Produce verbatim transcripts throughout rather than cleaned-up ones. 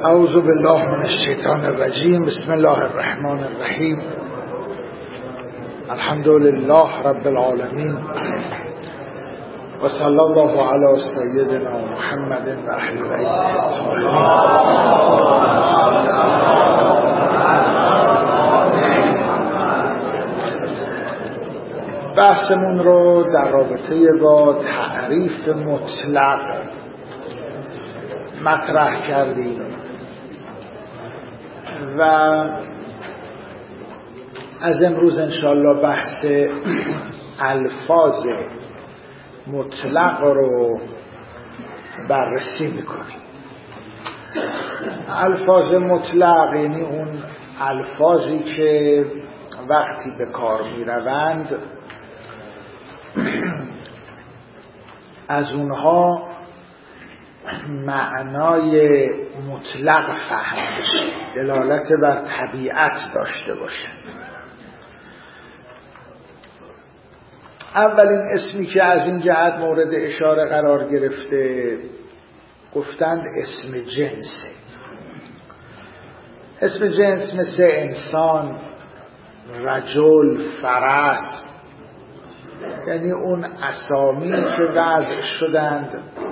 اعوذ بالله من الشیطان الرجیم. بسم الله الرحمن الرحیم. الحمد لله رب العالمین و صلی الله علی سیدنا محمد و اهل بیته الطاهرین. بحثمون رو در رابطه با تعریف مطلق مطرح کردیم و از امروز انشاءالله بحث الفاظ مطلق رو بررسی میکنیم. الفاظ مطلق یعنی اون الفاظی که وقتی به کار میروند از اونها معنای مطلق فهم بشه، دلالت بر طبیعت داشته باشه. اولین اسمی که از این جهت مورد اشاره قرار گرفته گفتند اسم جنسه. اسم جنس مثل انسان، رجل، فرس، یعنی اون اسامی که وضع شدند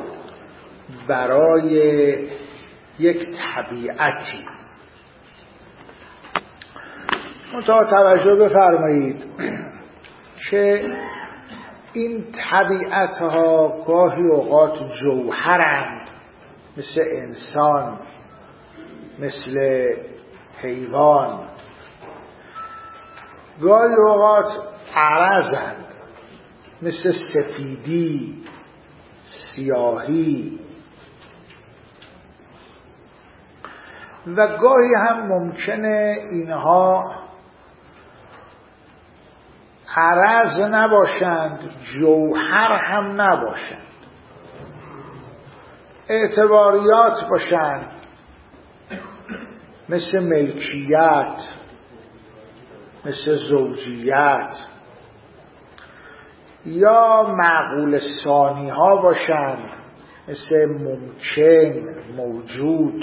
برای یک طبیعتی. منتها توجه بفرمایید که این طبیعتها گاهی اوقات جوهرند، مثل انسان، مثل حیوان. گاهی اوقات عرضند، مثل سفیدی، سیاهی، و گاهی هم ممکنه اینها عرض نباشند، جوهر هم نباشند، اعتباریات باشند، مثل ملکیت، مثل زوجیت، یا معقول ثانی ها باشند، مثل ممکن، موجود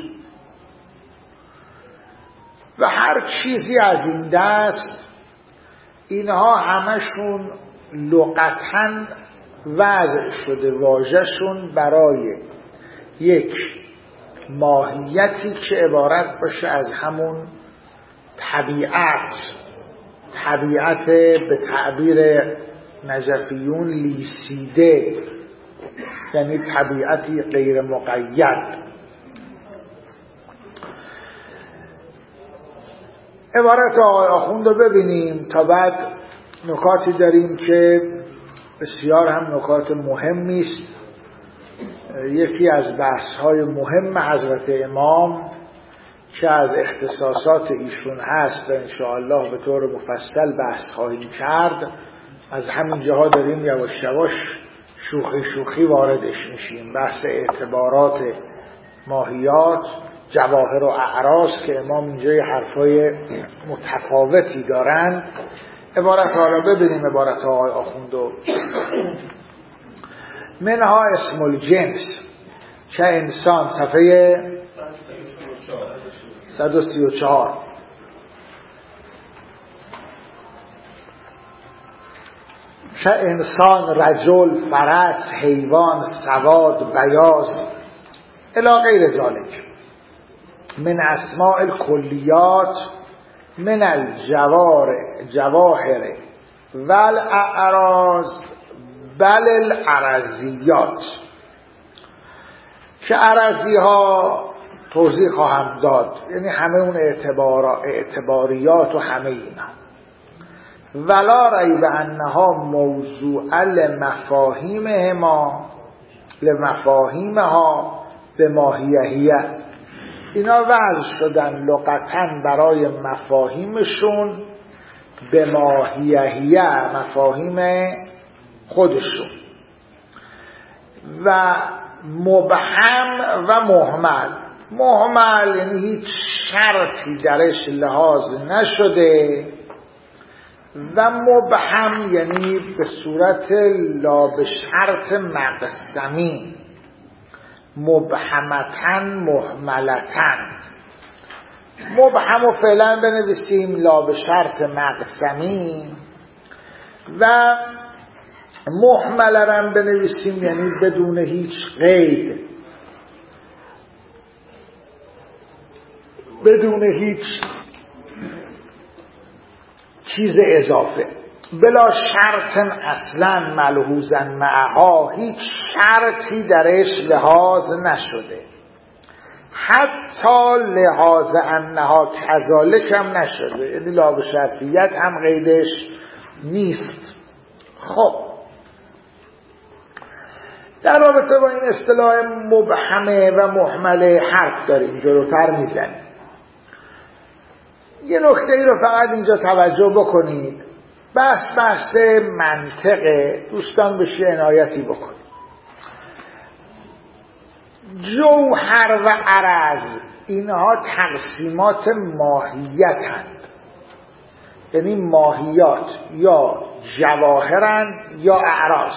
و هر چیزی از این دست. اینها همشون لغتاً وضع شده واژه‌شون برای یک ماهیتی که عبارت باشه از همون طبیعت. طبیعت به تعبیر نجفیون لیسیده، یعنی طبیعتی غیر مقید. عبارت آقای آخوند رو ببینیم تا بعد نکاتی داریم که بسیار هم نکات مهمی است. یکی از بحث‌های مهم حضرت امام که از اختصاصات ایشون هست و انشاءالله به طور مفصل بحث خواهیم کرد، از همین جاها داریم یواش یواش شوخی شوخی واردش میشیم. بحث اعتبارات ماهیات، جواهر و اعراض که امام اینجا حرفای متفاوتی دارند. عبارت حالا ببینیم عبارت آقای آخوندو. منها اسم الجنس که انسان، صفحه صد و سی و چهار. که انسان، رجل، فرس، حیوان، سواد، بیاض الی غیر ذالک من اسماء الکلیات من الجواهر والاعراض بل العرضیات. که عرضی ها توضیح خواهم داد، یعنی همه اون اعتبار اعتباریات و همه اینا. ولا ریب انها موضوع لمفاهیمهما لمفاهیمها به ماهیهیه. اینا وضع شدن لغتاً برای مفاهیمشون به ماهیهیه، مفاهیم خودشون، و مبهم و مهمل. مهمل یعنی هیچ شرطی درش لحاظ نشده، و مبهم یعنی به صورت لا به شرط مقسمی، مبهمتن محملتن. مبهم و فعلا بنویسیم لا به شرط مقسمی و محملرم بنویسیم یعنی بدون هیچ قید، بدون هیچ چیز اضافه. بلا شرط اصلا ملحوظا معها، هیچ شرطی درش لحاظ نشده، حتی لحاظ انها کذالک هم نشده، یعنی لا به شرطیت هم قیدش نیست. خب در رابطه با این اصطلاح مبهمه و محمله حرف داریم، جلوتر میزنیم. یه نکته ای رو فقط اینجا توجه بکنید، بس بحث منطقه، دوستان بهش عنایتی بکنید. جوهر و عرض اینها تقسیمات ماهیتند، یعنی ماهیات یا جواهرند یا اعراض.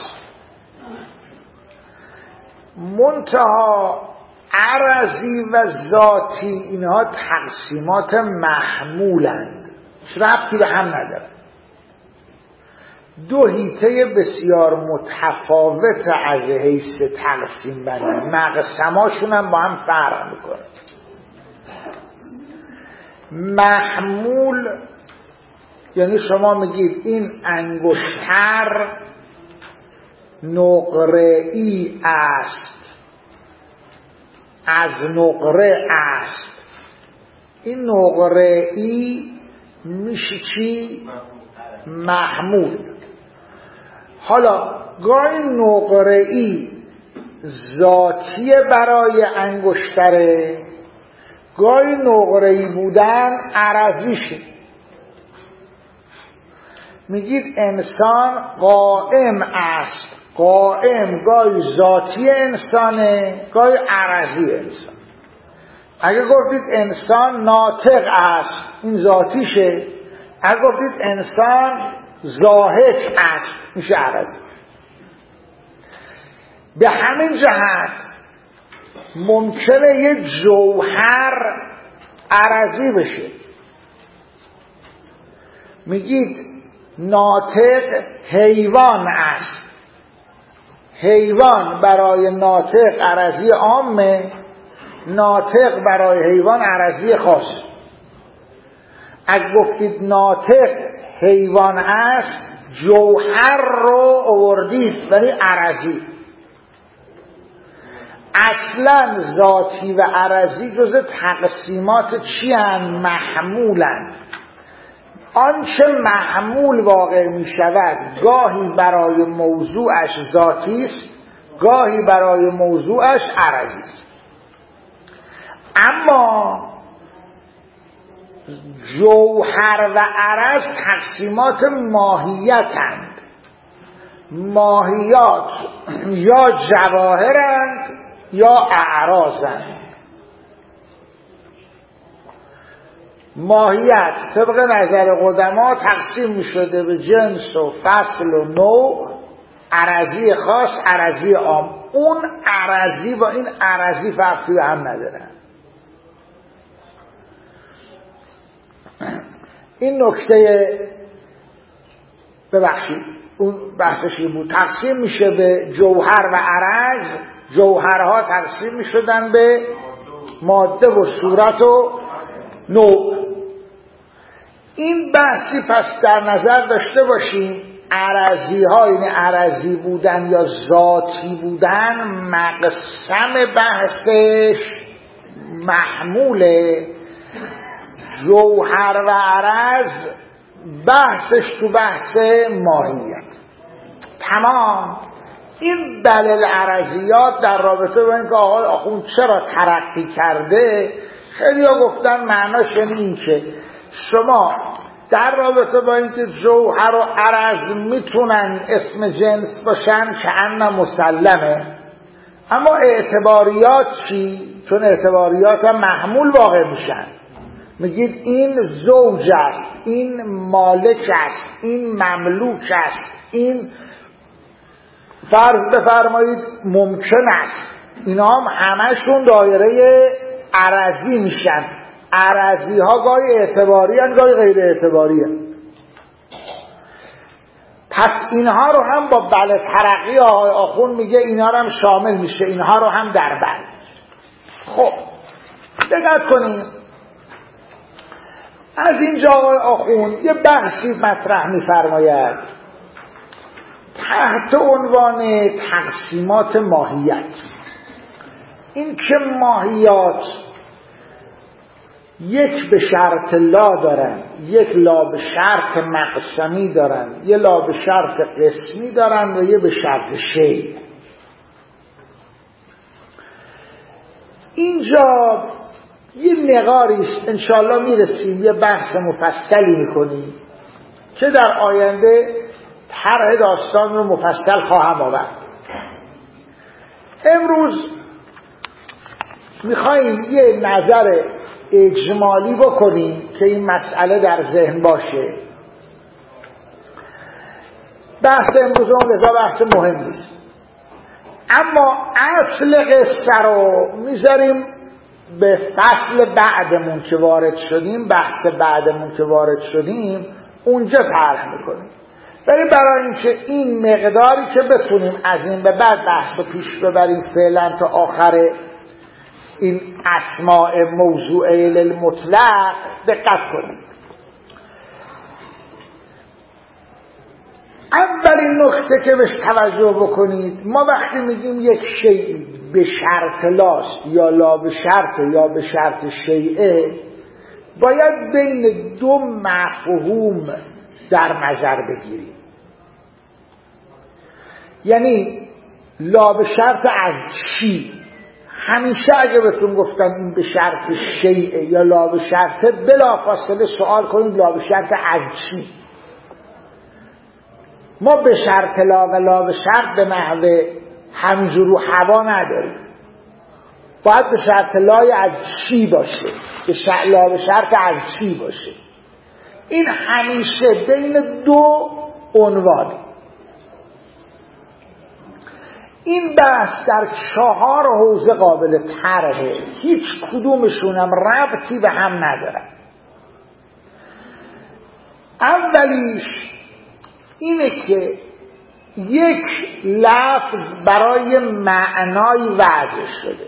منتها عرضی و ذاتی اینها تقسیمات محمولند، ربطی به هم ندارند. دو حیطه بسیار متفاوت از حیث تقسیم بندی، مقسماشون هم با هم فرق میکنه. محمول یعنی شما میگید این انگشتر نقره‌ای است، از نقره است. این نقره‌ای میشه چی؟ محمول. حالا گاهی نقره‌ای ذاتی برای انگشتره، گاهی نقره‌ای بودن عرضیشه. میگید انسان قائم است، قائم گاهی ذاتی انسانه، گاهی عرضی انسان. اگه گفتید انسان ناطق است، این ذاتیشه. اگه گفتید انسان ضاحک است، میشه عرضی. به همین جهت ممکنه یه جوهر عرضی بشه. میگید ناطق حیوان است، حیوان برای ناطق عرضی عامه، ناطق برای حیوان عرضی خاص. اگه گفتید ناطق حیوان است، جوهر رو آوردید ولی عرضی. اصلا ذاتی و عرضی جزء تقسیمات چی هن؟ محمولن. آنچه محمول واقع می شود گاهی برای موضوعش ذاتی است، گاهی برای موضوعش عرضی است. اما جوهر و عرض تقسیمات ماهیتند. ماهیات یا جواهرند یا اعراضند. ماهیت طبق نظر قدما تقسیم می شده به جنس و فصل و نوع، عرضی خاص، عرضی عام. اون عرضی با این عرضی فرقی به هم نداره. این نکته ببخشید اون بحثش این بود. تقسیم میشه به جوهر و عرض. جوهرها تقسیم میشدن به ماده و صورت و نوع. این بحثی پس در نظر داشته باشیم عرضی ها، یعنی عرضی بودن یا ذاتی بودن، مقسم بحثش محموله. جوهر و عرض بحثش تو بحث ماهیت. تمام. این دلیل عرضیات در رابطه با اینکه آقای آخوند چرا ترقی کرده، خیلی ها گفتن معناش یعنی این که شما در رابطه با اینکه جوهر و عرض میتونن اسم جنس باشن که ان مسلمه، اما اعتباریات چی؟ چون اعتباریات هم محمول واقع میشن. میگید این زوج است، این مالک است، این مملوک است، این فرض بفرمایید ممکن است. اینا هم همشون دایره عرضی میشن. عرضی ها گاهی اعتباری هن گاهی غیر اعتباری هن. پس اینها رو هم با بله ترقی آقای آخوند میگه اینها رو هم شامل میشه، اینها رو هم در بر. خب دقت کنیم از اینجا آقای آخوند یه بحثی مطرح میفرماید تحت عنوان تقسیمات ماهیت. این که ماهیات یک به شرط لا دارن، یک لا به شرط مقسمی دارن، یک لا به شرط قسمی دارن و یک به شرط شیء. اینجا یه نقاریست، انشاءالله میرسیم یه بحث مفصلی میکنیم که در آینده طرح داستان رو مفصل خواهم آورد. امروز میخواییم یه نظر اجمالی بکنیم که این مسئله در ذهن باشه. بحث امروز اون لذا بحث مهم نیست، اما اصل قصه رو میذاریم به فصل بعدمون که وارد شدیم، بحث بعدمون که وارد شدیم اونجا طرح میکنیم. ولی برای اینکه این مقداری که بتونیم از این به بعد بحث رو پیش ببریم فعلا تا آخر این اسماء موضوعه للمطلق دقت کنیم. اولین نکته که بهش توجه بکنید، ما وقتی میگیم یک شیء به شرط لاست یا لا به شرط یا به شرط شیء، باید بین دو مفهوم در نظر بگیریم. یعنی لا به شرط از چی؟ همیشه اگه بهتون گفتم این به شرط شیء یا لا به شرط، بلا فاصله سوال کنید لا به شرط از چی؟ ما به شرط لا و لا به شرط به نحو همینجور رو هوا نداریم. باید به شرط لای از چی باشه، به شرط لا به شرط از چی باشه. این همیشه بین دو عنوان. این بحث در چهار حوزه قابل طرحه، هیچ کدومشون هم ربطی به هم ندارن. اولیش اینه که یک لفظ برای معنای وضع شده،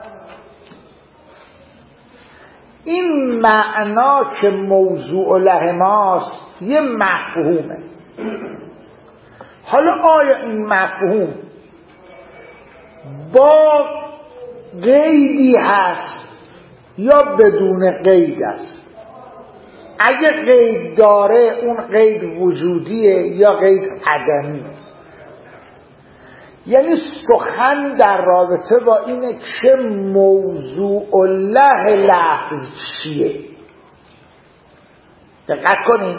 این معنا که موضوع له ماست یه مفهومه. حالا آیا این مفهوم با قیدی هست یا بدون قید است؟ اگه قید داره اون قید وجودیه یا قید عدمیه؟ یعنی سخن در رابطه با اینه که موضوع له لفظ چیه. دقت کنید،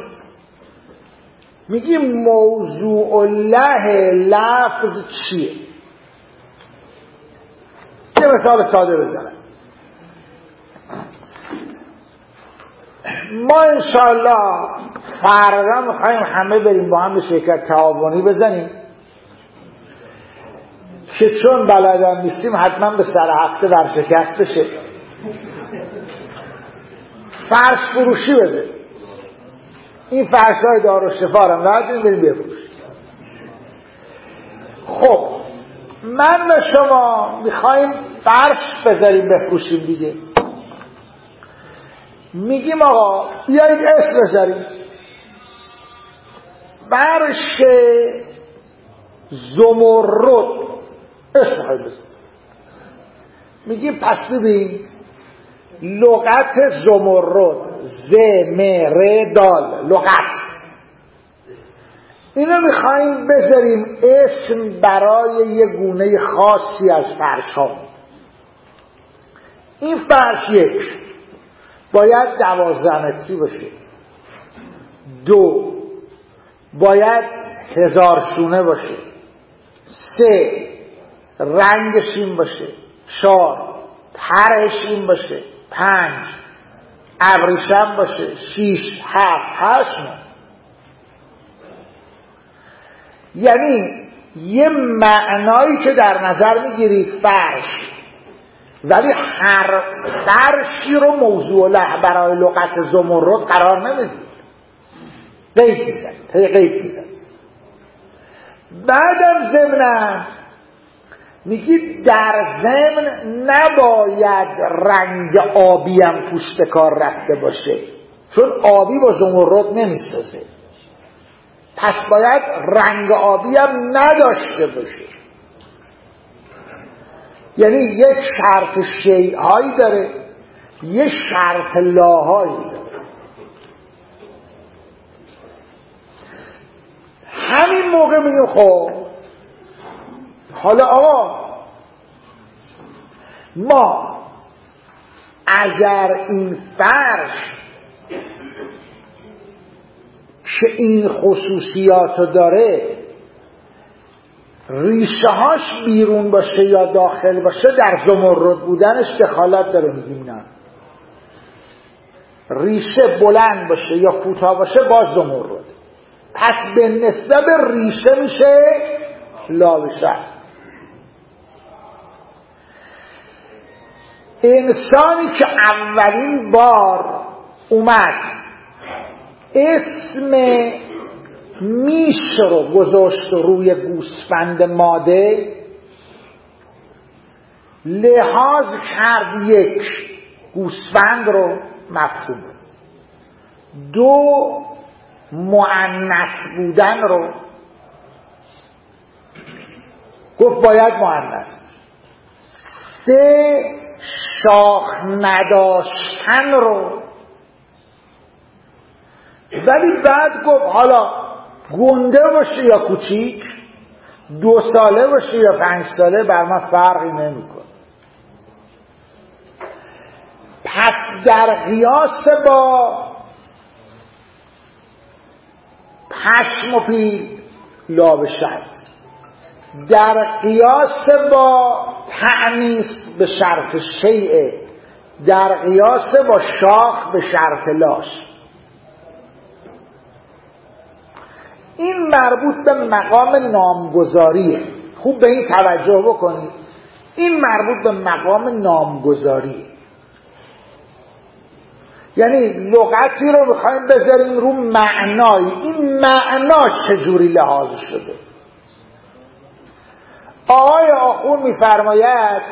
میگیم موضوع له لفظ چیه. یه مثال ساده بزنم. ما انشاءالله فردا میخواییم همه بریم با هم شرکت تعاونی بزنیم که چون بلدم نیستیم حتما به سر هفته ورشکست بشه، فرش فروشی بده. این فرش های دار و شفا رو بردیم بریم بفروشیم. خب من و شما میخواییم فرش بذاریم بفروشیم دیگه. میگیم آقا بیایید اسم بذاریم، فرش زمرد اسم خواهید بذاریم. میگیم پس ببین لغت زمرد ز م ر دال لغت، اینو میخواییم بذاریم اسم برای یه گونه خاصی از فرش ها. این فرش یک باید دوازده متری باشه، دو باید هزار شونه باشه، سه رنگش این باشه، چهار طرحش این باشه، پنج ابریشم باشه، شیش هفت هشت نه. یعنی یه معنایی که در نظر میگیرید فرش، ولی هر فرشی رو موضوع له برای لغت زمرد قرار نمیدید، قید میزنید، هی قید میزنید. بعدم ضمناً میگید در ضمن نباید رنگ آبی هم توش به کار رفته باشه، چون آبی با زمرد نمیسازه، پس باید رنگ آبی هم نداشته باشه. یعنی یک شرط شیء داره، یک شرط لاهایی داره. همین موقع میگه خب حالا آقا ما اگر این فرش که این خصوصیات داره ریشه هاش بیرون باشه یا داخل باشه، در زمرد بودنش دخالت داره. میگیم نه، ریشه بلند باشه یا کوتاه باشه باز زمرد، پس به نسبت ریشه میشه لاوشر. انسانی که اولین بار اومد اسم میش رو گذاشت روی گوسفند ماده، لحاظ کرد یک گوسفند رو مفهوم، دو مؤنث بودن رو گفت باید مؤنث، سه شاخ نداشتن رو، ولی بعد گفت حالا گنده باشه یا کوچیک، دو ساله باشه یا پنج ساله، بر من فرقی نمیکنه. پس در قیاس با پشم و پیل لاوشد، در قیاس با تأنیث به شرط شیء، در قیاس با شاخ به شرط لاش. این مربوط به مقام نامگذاریه. خوب به این توجه بکنید، این مربوط به مقام نامگذاریه. یعنی لغتی رو میخوایم بذاریم رو معنای، این معنا چجوری لحاظ شده. آقای آخون میفرماید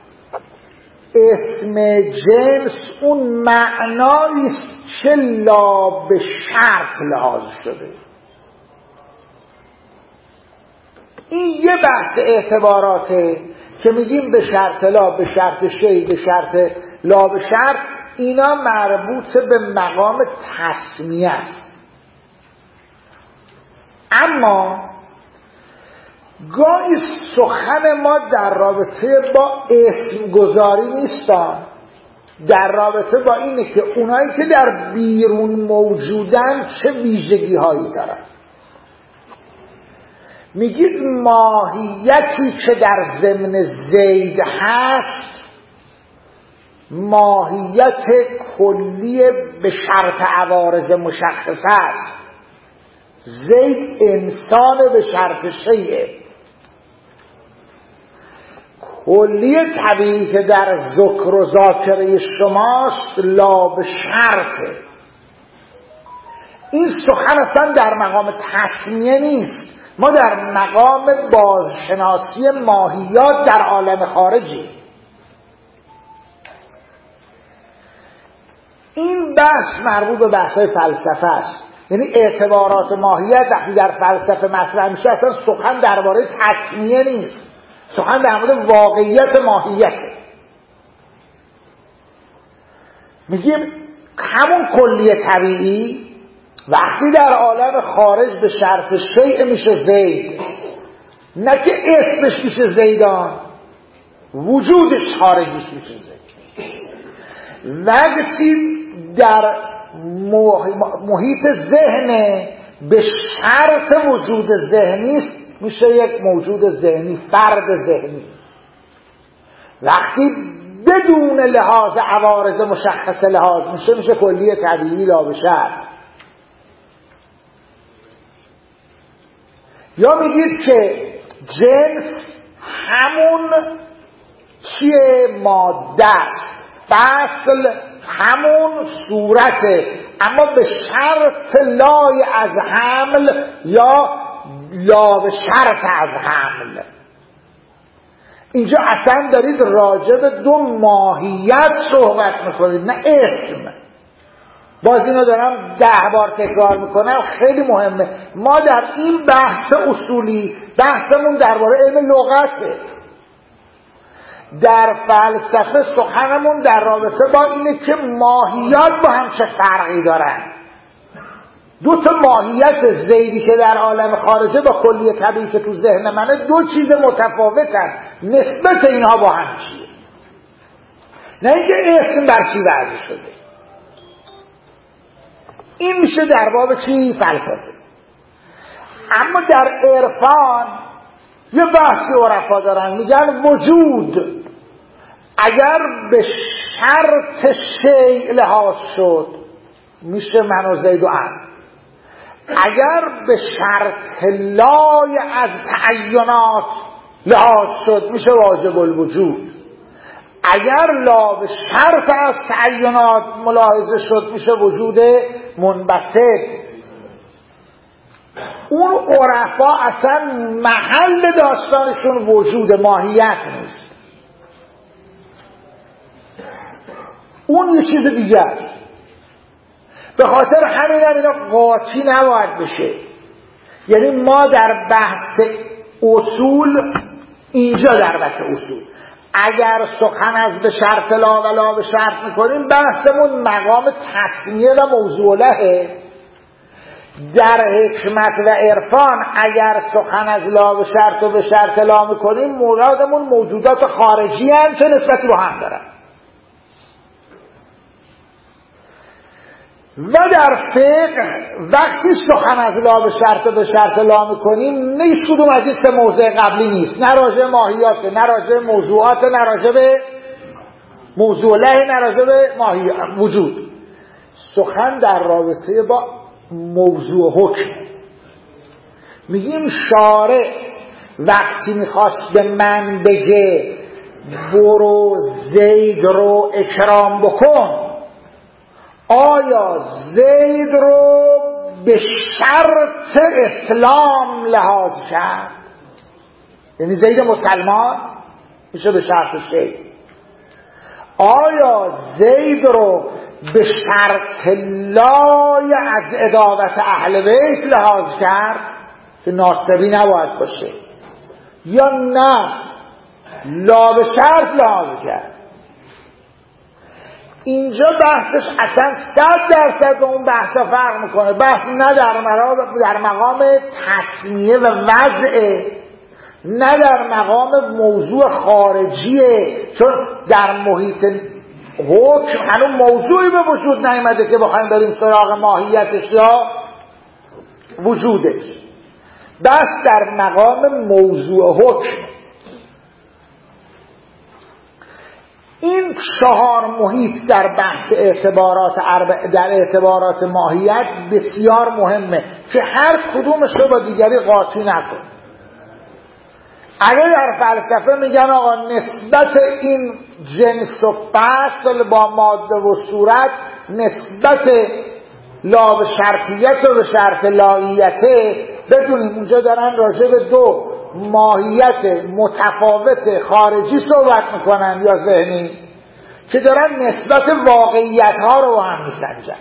اسم جنس اون معناییست که لا به شرط لحاظ شده. این یه بحث اعتباراته که میگیم به شرط لا، به شرط شی، به شرط لا به شرط، اینا مربوط به مقام تسمیه است. اما گاهی سخن ما در رابطه با اسم گذاری نیستن، در رابطه با اینه که اونایی که در بیرون موجودن چه ویژگی هایی دارن. میگید ماهیتی که در ضمن زید هست ماهیت کلی به شرط عوارض مشخص است. زید انسان به شرط شیء، کلی طبیعی که در ذکر و ذاکره شماست لا به شرطه. این سخن اصلا در مقام تسمیه نیست، ما در مقام بازشناسی ماهیات در عالم خارجی. این بحث مربوط به بحث‌های فلسفه است. یعنی اعتبارات ماهیت وقتی در فلسفه مطرح میشه اصلا سخن درباره تسمیه نیست، سخن در مورد واقعیت ماهیته. میگیم همون کلیه طبیعی وقتی در عالم خارج به شرط شیء میشه زید، نه که اسمش میشه زیدان، وجودش خارجیش میشه زید. وقتی در محیط ذهن به شرط وجود ذهنی است میشه یک موجود ذهنی، فرد ذهنی. وقتی بدون لحاظ عوارض مشخص لحاظ میشه میشه کلیه طبیعی لا به شرط. یا میگید که جنس همون چیه؟ ماده است. فصل همون صورته، اما به شرط لای از حمل یا لا به شرط از حمل. اینجا اصلا دارید راجع به دو ماهیت صحبت میکنید، نه اسم. باز اینو دارم ده بار تکرار میکنم، خیلی مهمه. ما در این بحث اصولی بحثمون درباره علم لغته. در فلسفه سخنمون در رابطه با اینه که ماهیات با هم چه فرقی دارن. دو تا ماهیت زیدی که در عالم خارجه با کلیه طبیعی که تو ذهن منه دو چیز متفاوتن. نسبت اینها با هم چیه؟ نه اینکه اسم بر چی وضع شده. این میشه در باب چی؟ فلسفه. اما در عرفان یه بحثی عرفا دارن، میگن وجود اگر به شرط شیء لحاظ شد میشه من و زید و عمرو، اگر به شرط لای از تعینات لحاظ شد میشه واجب الوجود، اگر لا به شرط از تعینات ملاحظه شد میشه وجود منبسط. اون عرفا اصلا محل داستانشون وجود ماهیت نیست، اون یه چیز دیگه است. به خاطر همین هم اینا قاطی نباید بشه. یعنی ما در بحث اصول اینجا در بحث اصول اگر سخن از به شرط لا و لا به شرط میکنیم بحثمون مقام تسمیه و موضوع لهه. در حکمت و عرفان اگر سخن از لا به شرط و به شرط لا میکنیم مرادمون موجودات خارجی هم چه نسبتی با هم دارن. و در فقه وقتی سخن از لا به شرط و به شرط لا میکنیم هیچ کدوم از این سه موضع قبلی نیست، نه راجع ماهیات، نه راجع موضوعات، نه راجع به موضوع له، نه راجع به ماهیات وجود. سخن در رابطه با موضوع حکم. میگیم شارع وقتی میخواست به من بگه برو زید رو اکرام بکن، آیا زید رو به شرط اسلام لحاظ کرد؟ یعنی زید مسلمان میشه به شرط شیء. آیا زید رو به شرط لای از عداوت اهل بیت لحاظ کرد که ناصبی نباید باشه، یا نه لا به شرط لحاظ کرد؟ اینجا بحثش اصلا صد درصد به اون بحثا فرق میکنه. بحث نه در مقام در مقام تسمیه و وضعه، نه در مقام موضوع خارجیه، چون در محیط حکم هنوز موضوعی به وجود نیامده که بخوایم بریم سراغ ماهیتش یا وجودش. بس در مقام موضوع حکم. این چهار محیط در بحث اعتبارات اربع در اعتبارات ماهیت بسیار مهمه که هر کدومش رو با دیگری قاطی نکن. اگر در فلسفه میگن آقا نسبت این جنس و فصل با ماده و صورت نسبت لا به شرطیت و به شرط لاییته، بدونیم اونجا دارن راجع به دو ماهیت متفاوت خارجی صحبت میکنن یا ذهنی که دارن نسبت واقعیت ها رو با هم میسنجن.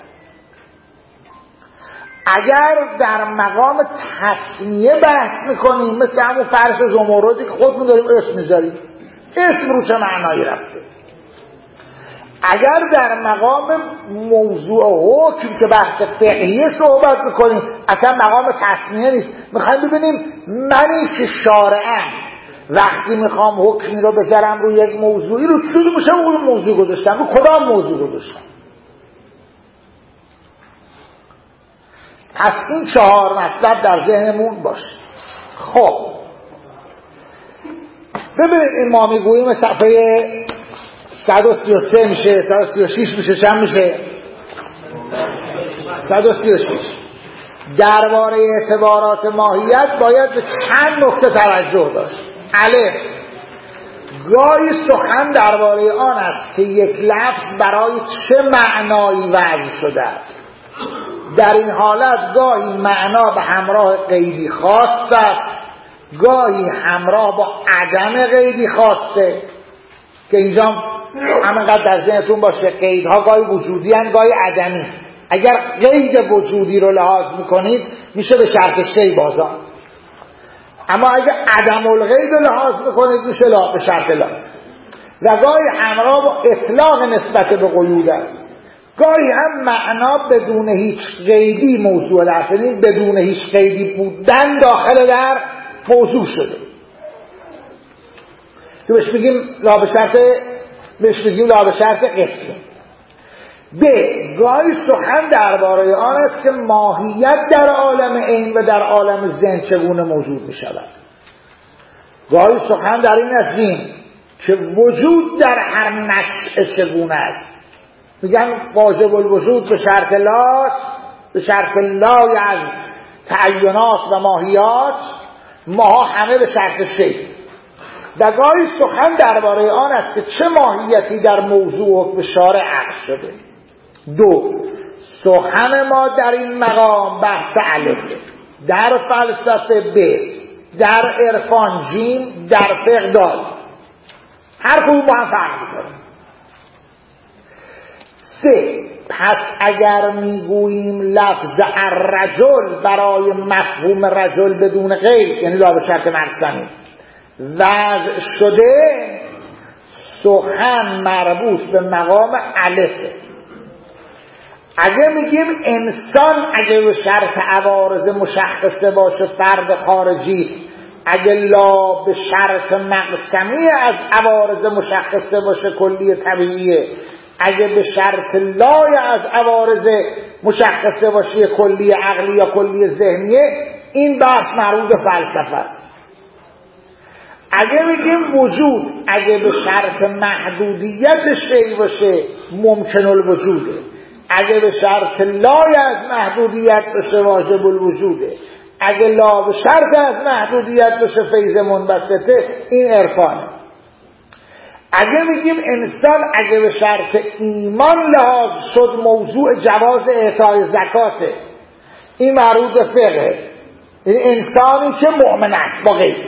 اگر در مقام تسمیه بحث میکنیم مثل همون فرش زمردی که خودمون داریم اسم میذاریم، اسم رو چه معنایی رفته. اگر در مقام موضوع حکم که بحث فقهیه صحبت میکنیم اصلا مقام تسمیه نیست، میخوایم ببینیم منی که شارعم وقتی میخوام حکمی رو بذارم روی یک موضوعی رو چیزی میشه اون موضوع گذاشتم، رو کدام موضوع گذاشتم. پس این چهار مطلب در ذهنمون باشه. خب ببینید این ما میگوییم صفحه صد و سی و سه میشه، صد و سی و شش میشه، چند میشه؟ صد و سی و شش. درباره اعتبارات ماهیت باید به چند نکته توجه داشت. الف، گاهی سخن درباره آن است که یک لفظ برای چه معنایی وضع شده است. در این حالت گاهی معنا به همراه قیدی خاص است، گاهی همراه با عدم قیدی خاصه، که اینجا همینقدر در ذهنتون باشه قیدها گاهی وجودی هستند گاهی عدمی. اگر قید وجودی رو لحاظ میکنید میشه به شرط شی بازار، اما اگر عدم القید رو لحاظ میکنید میشه لا به شرط لا. و گاهی همراه با اطلاق نسبت به قیود است، گاهی هم معنا بدون هیچ قیدی موضوع است، یعنی بدون هیچ قیدی بودن داخل در موضوع شده که بهش بگیم لا به شرط بهش بگیم لا به شرط قصه. ب، گاهی سخن درباره آن است که ماهیت در عالم عین و در عالم ذهن چگونه موجود می شود. گاهی سخن در این است که وجود در هر نشأه چگونه است. میگن واجب الوجود به شرط لا، به شرط لا از تعینات و ماهیات، ما همه به شرط شی. و گاهی سخن درباره آن است که چه ماهیتی در موضوع به شارع عقد شده. دو، سخن ما در این مقام بحث الف، در فلسفه ب، در عرفان جیم، در فقه دال. هر کدوم با هم فرق می‌کنه. سه، پس اگر میگوییم لفظ الرجل برای مفهوم رجل بدون غیر، یعنی لا به شرط مرسمی وضع شده، سخن مربوط به مقام الفه. اگه میگیم انسان اگه به شرط عوارض مشخصه باشه فرد خارجی است، اگه لا به شرط مقسمی از عوارض مشخصه باشه کلی طبیعیه، اگه به شرط لای از عوارض مشخصه باشه کلی عقلی یا کلی ذهنیه، این بحث مربوط به فلسفه است. اگه بگیم وجود اگه به شرط محدودیت شی باشه ممکن الوجوده، اگه به شرط لای از محدودیت باشه واجب الوجوده، اگه لا به شرط از محدودیت باشه فیض منبسطه، این عرفانه. اگه میگیم انسان اگه به شرط ایمان لحاظ شد موضوع جواز اعطای زکاته، این مربوط به فقه، این انسانی که مؤمن است با غیب.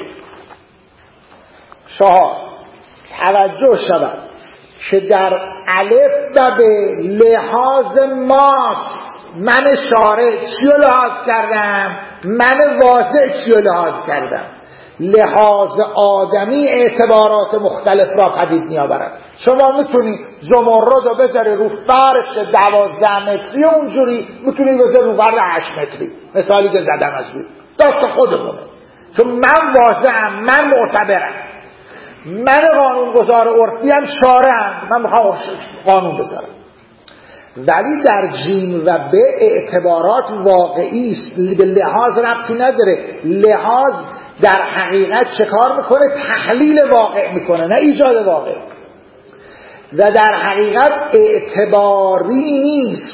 چهار، توجه شود که در الف و به لحاظ ماست. من شارع چیو لحاظ کردم؟ من واضع چیو لحاظ کردم؟ لحاظ آدمی اعتبارات مختلف را پدید می آورد. شما میتونی زمرد رو بذاری رو فرش دوازده متری، اونجوری میتونی بذاری رو فرش هشت متری. مثالی که زدم از روی دست خودمونه، چون من واضعم، من معتبرم، من قانونگذار عرفی هم شارعم، من میخوام قانون بذارم. ولی در جیم و به اعتبارات واقعی است، به لحاظ ربطی نداره. لحاظ در حقیقت چه کار میکنه؟ تحلیل واقع میکنه، نه ایجاد واقع. و در حقیقت اعتباری نیست.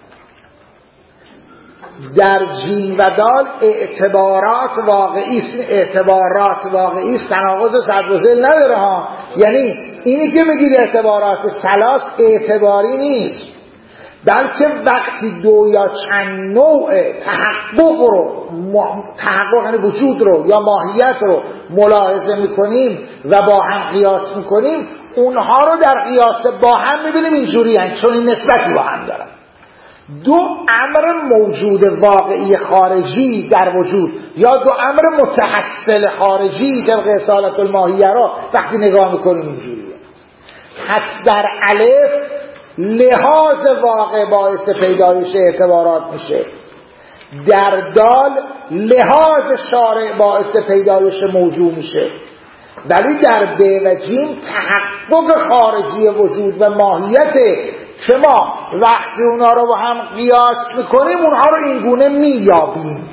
در جیم و دال اعتبارات واقعی است. اعتبارات واقعی است، تناقض صدر و ذیل نداره ها. یعنی اینی که میگید اعتبارات ثلاث اعتباری نیست، بلکه وقتی دو یا چند نوع تحقق رو تحقق یعنی وجود رو یا ماهیت رو ملاحظه میکنیم و با هم قیاس میکنیم، اونها رو در قیاس با هم میبینیم اینجوری هست، چون این نسبتی با هم دارن. دو امر موجود واقعی خارجی در وجود یا دو امر متحصل خارجی در اصالت الماهیه را وقتی نگاه میکنیم اینجوریه. پس در الف لحاظ واقع باعث پیدایش اعتبارات میشه، در دال لحاظ شارع باعث پیدایش موضوع میشه، ولی در ب و جیم تحقق خارجی وجود و ماهیت که ما وقتی اونا رو با هم قیاس میکنیم اونها رو اینگونه مییابیم.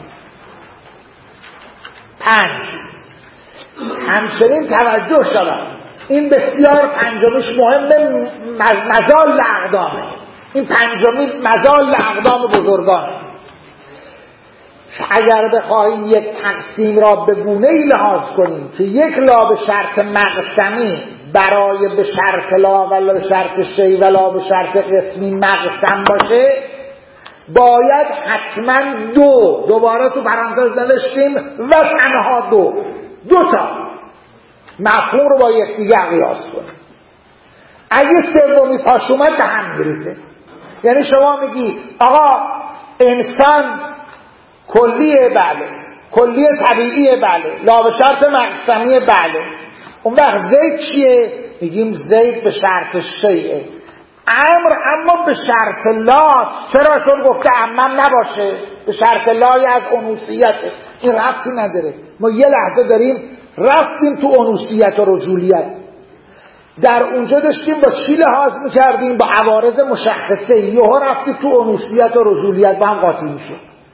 پنج، همچنین توجه شدم این بسیار پنجمیش مهمه، مزال اقدامه. این پنجمی مزال اقدام بزرگانه. اگر بخواهیم یک تقسیم را به گونه‌ای لحاظ کنیم که یک لا به شرط مقسمی برای به شرط لا و به شرط شیء و لا به شرط قسمی مقسم باشه، باید حتما دو، دوباره تو پرانتز نوشتیم و تنها دو دو تا مفهوم رو با یکدیگر قیاس کنیم. اگه سومی پاش اومد به هم میریزه. یعنی شما میگی آقا انسان کلیه، بله، کلیه طبیعیه، بله، لا به شرط مقسمیه، بله. اون وقت زید چیه؟ میگیم زید به شرط شیعه. امر اما به شرط لا. چرا؟ چون گفته عمم نباشه، به شرط لای از انوثیته. این ربطی نداره. ما یه لحظه داریم رفتیم تو انوثیت و رجولیت، در اونجا داشتیم با چی لحاظ میکردیم؟ با عوارض مشخصه. یهو رفتیم تو انوثیت و رجولیت، با هم قاطی میشه.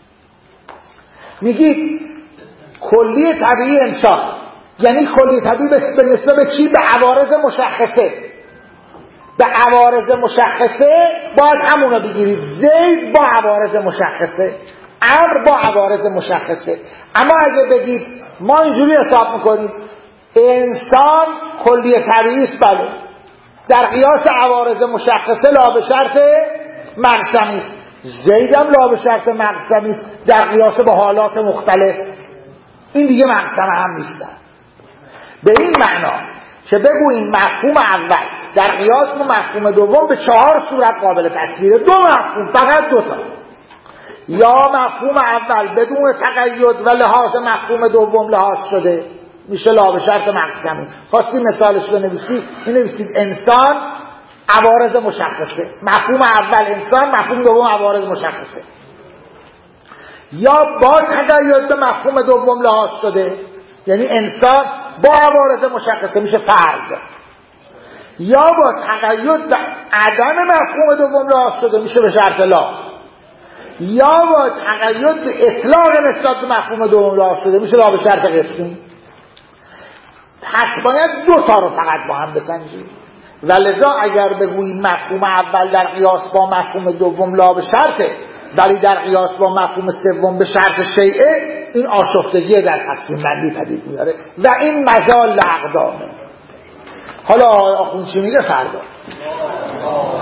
میگید کلی طبیعی انسان، یعنی کلی طبیعی به نسبت به چی؟ به عوارض مشخصه. به عوارض مشخصه باید همونو بگیرید. زید با عوارض مشخصه، امر با عوارض مشخصه. اما اگه بگید ما اینجوری حساب میکنیم انسان کلی طبیعی است، بله، در قیاس عوارض مشخصه لا به شرط مقسمی است. زید هم لا به شرط مقسمی است در قیاس با حالات مختلف. این دیگه مقسم هم نیستن. به این معنا که بگوییم مفهوم اول در قیاس با مفهوم دوم به چهار صورت قابل تصویره. دو مفهوم، فقط دو تا. یا مفهوم اول بدون تقید و لحاظ مفهوم دوم لحاظ شده، میشه لا به شرط مقسمی. خواستی مثالش بنویسی، بنویسید انسان عوارض مشخصه. مفهوم اول انسان، مفهوم دوم عوارض مشخصه. یا با تقید به مفهوم دوم لحاظ شده، یعنی انسان با عوارض مشخصه، میشه فرد. یا با تقید به عدم مفهوم دوم لحاظ شده، میشه به شرط لا. یا با تقید به اطلاق نسبت به مفهوم دوم لحاظ شده، میشه لا به شرط قسمی. پس باید دو تا رو فقط با هم بسنجیم. ولذا اگر بگوییم مفهوم اول در قیاس با مفهوم دوم لا به شرطه، ولی در قیاس با مفهوم سوم به شرط شیعه، این آشفتگی در تقسیم بندی پدید میاره و این مجال اقدامه. حالا آخوند چی میگه فردا؟